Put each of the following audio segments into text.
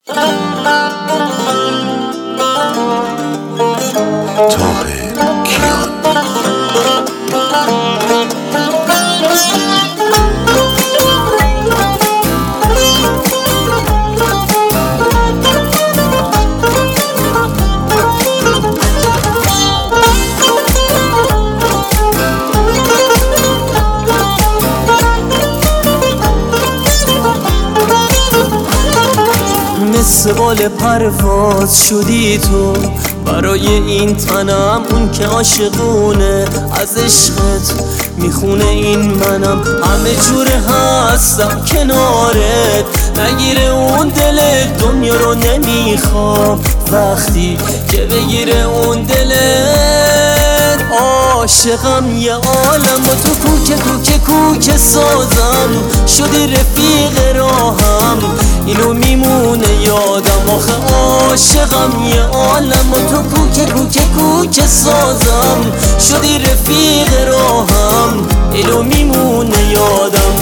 مثل بال پرواز شدی تو برای این تنم، اون که عاشقونه از عشقت میخونه این منم. همه جوره هستم کنارت، نگیره اون دل دنیا رو نمیخوام وقتی که بگیره اون دلت. عاشقم یه عالم با تو، کوکه سازم شدی رفیق راهم، اینو میمونه یادم. آخه عاشقم یه عالم با تو، کوکه سازم شدی رفیق راهم، اینو میمونه یادم.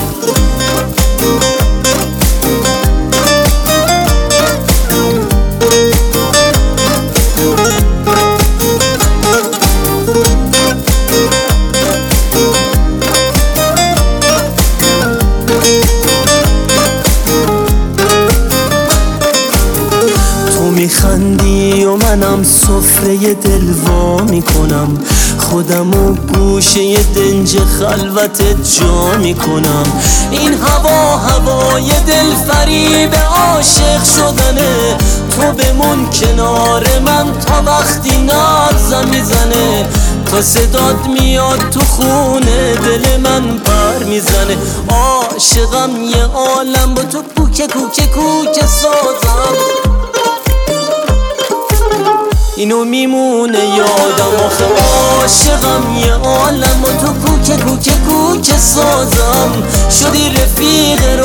میخندی و منم سفره دل وا میکنم، خودمو گوشه دنج خلوتت جا میکنم. این هوای دل فریب عاشق شدنه، تو بمون کنار من تا وقتی نبضم میزنه، تا صدات میاد تو خونه دل من پر میزنه. عاشقم یه عالم با تو، کوکه سازم اینو میمونه یادم. آخه عاشقم یه عالم و تو، کوکه سازم شدی رفیق